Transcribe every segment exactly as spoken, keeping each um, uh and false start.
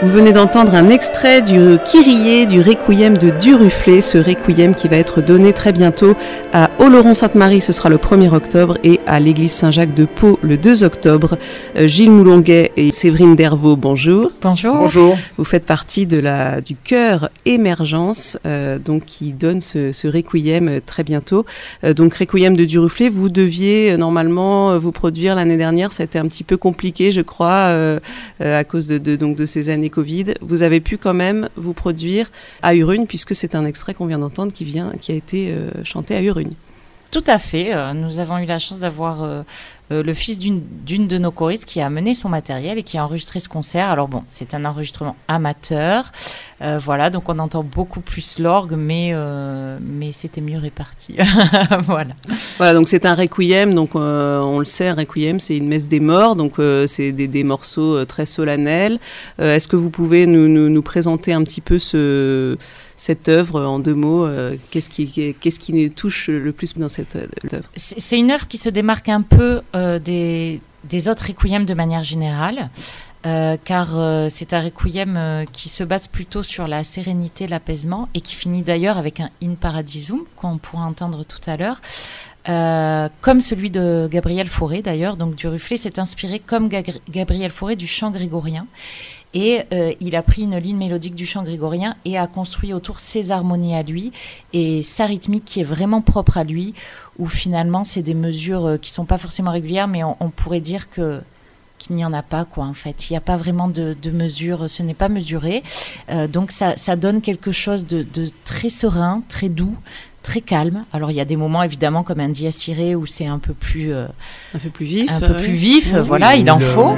Vous venez d'entendre un extrait du Kyrie, du Requiem de Duruflé, ce Requiem qui va être donné très bientôt à Oloron-Sainte-Marie, ce sera le premier octobre, et à l'église Saint-Jacques de Pau le deux octobre. Euh, Gilles Moulonguet et Séverine Dervaux, bonjour. Bonjour. Bonjour. Vous faites partie de la, du chœur Émergence, euh, donc qui donne ce, ce Requiem très bientôt. Euh, donc Requiem de Duruflé, vous deviez euh, normalement vous produire l'année dernière, ça a été un petit peu compliqué, je crois, euh, euh, à cause de, de, donc de ces années Covid. Vous avez pu quand même vous produire à Urrugne, puisque c'est un extrait qu'on vient d'entendre qui, vient, qui a été euh, chanté à Urrugne. Tout à fait. Euh, nous avons eu la chance d'avoir euh, euh, le fils d'une, d'une de nos choristes qui a amené son matériel et qui a enregistré ce concert. Alors bon, c'est un enregistrement amateur. Euh, voilà, donc on entend beaucoup plus l'orgue, mais, euh, mais c'était mieux réparti. Voilà. Voilà, donc c'est un requiem, donc euh, on le sait, un requiem, c'est une messe des morts, donc euh, c'est des, des morceaux euh, très solennels. Euh, est-ce que vous pouvez nous, nous, nous présenter un petit peu ce... cette œuvre en deux mots, euh, qu'est-ce qui, qu'est-ce qui nous touche le plus dans cette œuvre? C'est, c'est une œuvre qui se démarque un peu euh, des, des autres requiems de manière générale, euh, car euh, c'est un requiem euh, qui se base plutôt sur la sérénité, l'apaisement, et qui finit d'ailleurs avec un In Paradisum, qu'on pourra entendre tout à l'heure. Euh, comme celui de Gabriel Fauré d'ailleurs, donc Duruflé s'est inspiré comme Gagri- Gabriel Fauré du chant grégorien. Et euh, il a pris une ligne mélodique du chant grégorien et a construit autour ses harmonies à lui et sa rythmique qui est vraiment propre à lui, où finalement c'est des mesures euh, qui ne sont pas forcément régulières, mais on, on pourrait dire que, qu'il n'y en a pas, quoi, en fait. Il n'y a pas vraiment de, de mesure, ce n'est pas mesuré. Euh, donc ça, ça donne quelque chose de, de très serein, très doux, très calme. Alors il y a des moments évidemment comme un Dies Irae où c'est un peu plus, euh, un peu plus vif. Un peu oui. plus vif, Oui, voilà, oui, il en faut.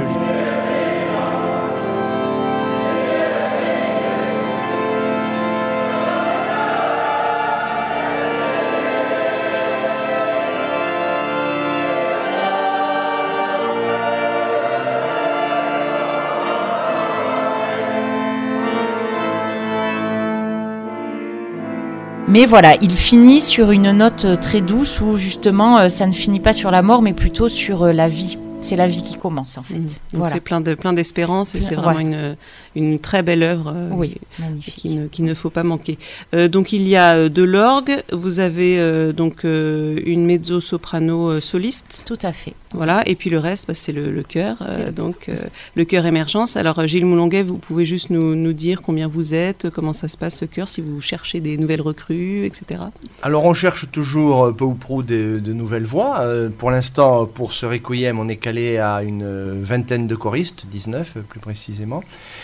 Mais voilà, il finit sur une note très douce où justement ça ne finit pas sur la mort mais plutôt sur la vie. C'est la vie qui commence en fait. Mmh. Donc voilà. c'est plein, de, plein d'espérance et c'est vraiment ouais. une, une très belle œuvre euh, oui, magnifique. Qui ne, qui ne faut pas manquer. Euh, donc il y a de l'orgue, vous avez euh, donc euh, une mezzo-soprano euh, soliste. Tout à fait. Voilà, et puis le reste, bah, c'est le, le chœur, euh, donc euh, le chœur Émergence. Alors Gilles Moulonguet, vous pouvez juste nous, nous dire combien vous êtes, comment ça se passe ce chœur, si vous cherchez des nouvelles recrues, et cetera. Alors on cherche toujours peu ou prou de, de nouvelles voix. Euh, pour l'instant, pour ce requiem, on est calé à une vingtaine de choristes, dix-neuf plus précisément.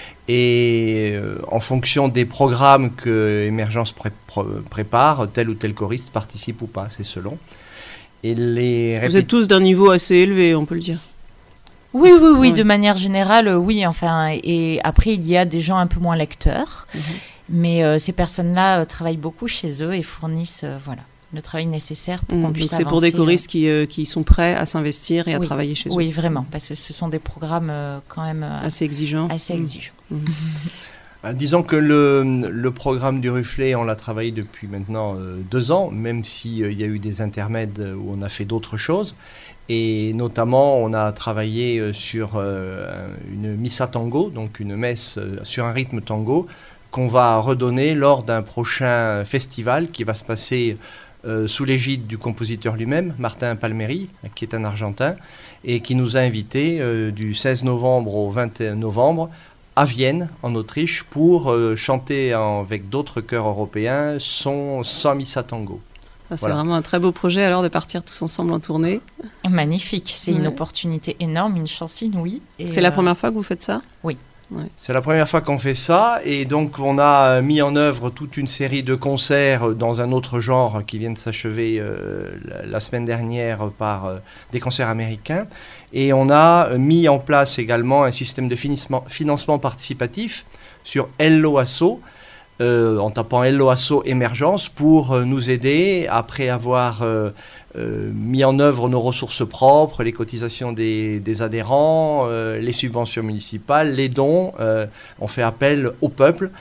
Et euh, en fonction des programmes que Émergence pré- pré- prépare, tel ou tel choriste participe ou pas, c'est selon. Et les répét- Vous êtes tous d'un niveau assez élevé, on peut le dire. Oui, oui, oui, ouais. De manière générale, oui. Enfin, et après, il y a des gens un peu moins lecteurs, mmh. mais euh, ces personnes-là euh, travaillent beaucoup chez eux et fournissent, euh, voilà, le travail nécessaire pour mmh. qu'on puisse Donc c'est avancer. pour des choristes euh... qui, euh, qui sont prêts à s'investir et à oui. travailler chez eux. Oui, vraiment, parce que ce sont des programmes euh, quand même euh, assez exigeants. Assez mmh. exigeants. Mmh. Disons que le, le programme Duruflé, on l'a travaillé depuis maintenant euh, deux ans, même s'il euh, y a eu des intermèdes où on a fait d'autres choses. Et notamment, on a travaillé euh, sur euh, une missa tango, donc une messe euh, sur un rythme tango, qu'on va redonner lors d'un prochain festival qui va se passer euh, sous l'égide du compositeur lui-même, Martin Palmieri, qui est un Argentin, et qui nous a invités euh, du seize novembre au vingt et un novembre à Vienne, en Autriche, pour euh, chanter en, avec d'autres chœurs européens son Sans Missa Tango. Ah, c'est voilà. Vraiment un très beau projet alors de partir tous ensemble en tournée. Magnifique, c'est ouais. une opportunité énorme, une chance inouïe. Et c'est euh... la première fois que vous faites ça ? Oui. Ouais. C'est la première fois qu'on fait ça et donc on a mis en œuvre toute une série de concerts dans un autre genre qui vient de s'achever euh, la, la semaine dernière par euh, des concerts américains et on a mis en place également un système de financement, financement participatif sur Hello Asso euh, en tapant Hello Asso Émergence pour euh, nous aider après avoir euh, Euh, mis en œuvre nos ressources propres, les cotisations des, des adhérents, euh, les subventions municipales, les dons. Euh, on fait appel au peuple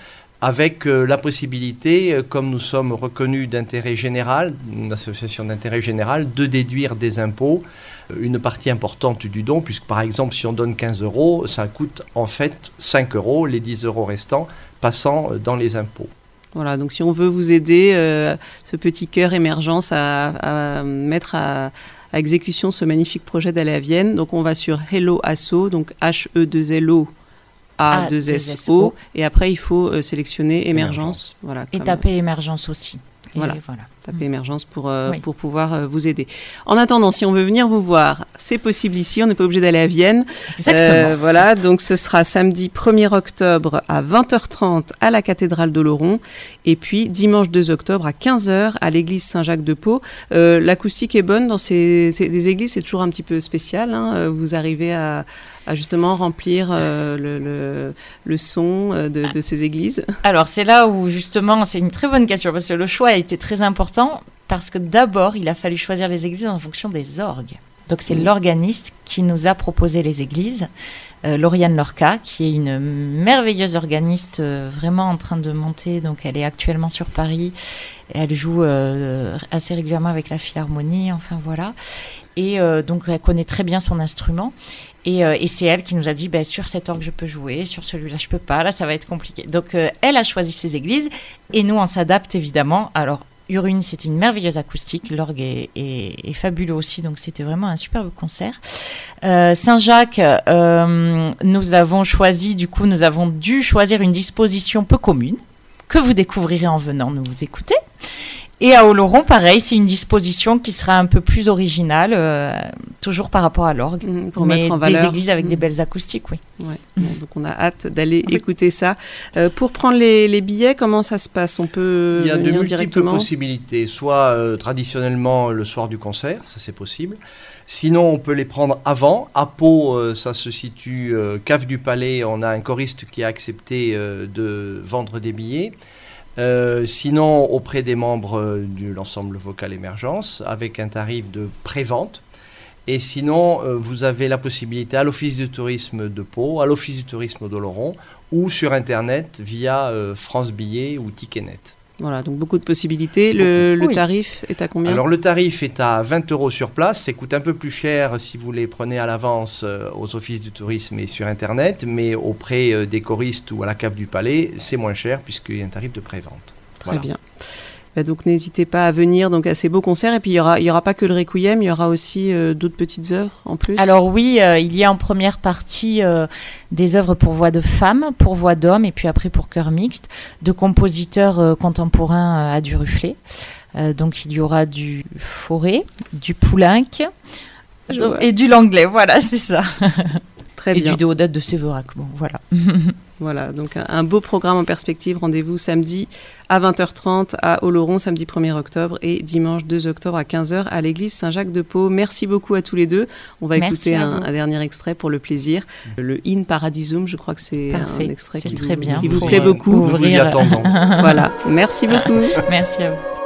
avec euh, la possibilité, euh, comme nous sommes reconnus d'intérêt général, une association d'intérêt général, de déduire des impôts euh, une partie importante du don, puisque par exemple si on donne quinze euros, ça coûte en fait cinq euros, les dix euros restants passant dans les impôts. Voilà, donc si on veut vous aider, euh, ce petit cœur émergence à, à mettre à, à exécution ce magnifique projet d'aller à Vienne, donc on va sur Hello Asso, donc H E deux L O A deux S O, et après il faut euh, sélectionner émergence. émergence. Voilà, et comme, taper émergence aussi. Et voilà, voilà. taper émergence pour, euh, oui. pour pouvoir euh, vous aider. En attendant, si on veut venir vous voir, c'est possible ici, on n'est pas obligé d'aller à Vienne. Exactement. Euh, voilà, donc ce sera samedi premier octobre à vingt heures trente à la cathédrale d'Oloron, et puis dimanche deux octobre à quinze heures à l'église Saint-Jacques-de-Pau. Euh, l'acoustique est bonne dans ces, ces des églises, c'est toujours un petit peu spécial, hein. Vous arrivez à, à justement remplir euh, le, le, le son de, de ces églises. Alors c'est là où justement, c'est une très bonne question, parce que le choix a été très important, parce que d'abord, il a fallu choisir les églises en fonction des orgues. Donc c'est mmh. l'organiste qui nous a proposé les églises, euh, Lauriane Lorca, qui est une merveilleuse organiste, euh, vraiment en train de monter. Donc elle est actuellement sur Paris, et elle joue euh, assez régulièrement avec la Philharmonie, enfin voilà. Et euh, donc elle connaît très bien son instrument. Et, euh, et c'est elle qui nous a dit, bah, sur cet orgue je peux jouer, sur celui-là je peux pas, là ça va être compliqué. Donc euh, elle a choisi ses églises, et nous on s'adapte évidemment. Alors Urune, c'était une merveilleuse acoustique, l'orgue est, est, est fabuleux aussi, donc c'était vraiment un superbe concert. Euh, Saint-Jacques, euh, nous avons choisi, du coup nous avons dû choisir une disposition peu commune, que vous découvrirez en venant nous écouter. Et à Oloron, pareil, c'est une disposition qui sera un peu plus originale, euh, toujours par rapport à l'orgue, mmh, pour mais mettre en valeur. Des églises avec mmh. des belles acoustiques, oui. Ouais. Bon, donc on a hâte d'aller oui. écouter ça. Euh, pour prendre les, les billets, comment ça se passe? On peut Il y a de multiples directement possibilités, soit euh, traditionnellement le soir du concert, ça c'est possible. Sinon, on peut les prendre avant. À Pau, euh, ça se situe euh, Cave du Palais. On a un choriste qui a accepté euh, de vendre des billets. Euh, sinon, auprès des membres euh, de l'ensemble vocal émergence, avec un tarif de pré-vente. Et sinon, euh, vous avez la possibilité à l'Office du tourisme de Pau, à l'Office du tourisme d'Oloron, ou sur Internet via euh, France Billets ou Ticketnet. Voilà, donc beaucoup de possibilités. Le, beaucoup. le tarif est à combien? Alors le tarif est à vingt euros sur place. Ça coûte un peu plus cher si vous les prenez à l'avance euh, aux offices du tourisme et sur Internet. Mais auprès euh, des choristes ou à la cave du Palais, c'est moins cher puisqu'il y a un tarif de pré-vente. Très voilà. bien. Bah donc n'hésitez pas à venir donc, à ces beaux concerts. Et puis il n'y aura, il y aura pas que le Requiem, il y aura aussi euh, d'autres petites œuvres en plus. Alors oui, euh, il y a en première partie euh, des œuvres pour voix de femmes, pour voix d'hommes et puis après pour chœur mixte, de compositeurs euh, contemporains euh, à Duruflé. Euh, donc il y aura du Fauré, du Poulenc donc, et du Langlais, voilà, c'est ça. Très et bien. du Déodat de Séverac, bon voilà. Voilà, donc un, un beau programme en perspective. Rendez-vous samedi à vingt heures trente à Oloron, samedi premier octobre, et dimanche deux octobre à quinze heures à l'église Saint-Jacques-de-Pau. Merci beaucoup à tous les deux. On va Merci écouter un, un dernier extrait pour le plaisir. Le In Paradisum, je crois que c'est Parfait. un extrait c'est qui très vous, bien qui vous pour, plaît euh, beaucoup. Nous vous y attendons. Voilà, merci beaucoup. Merci à vous.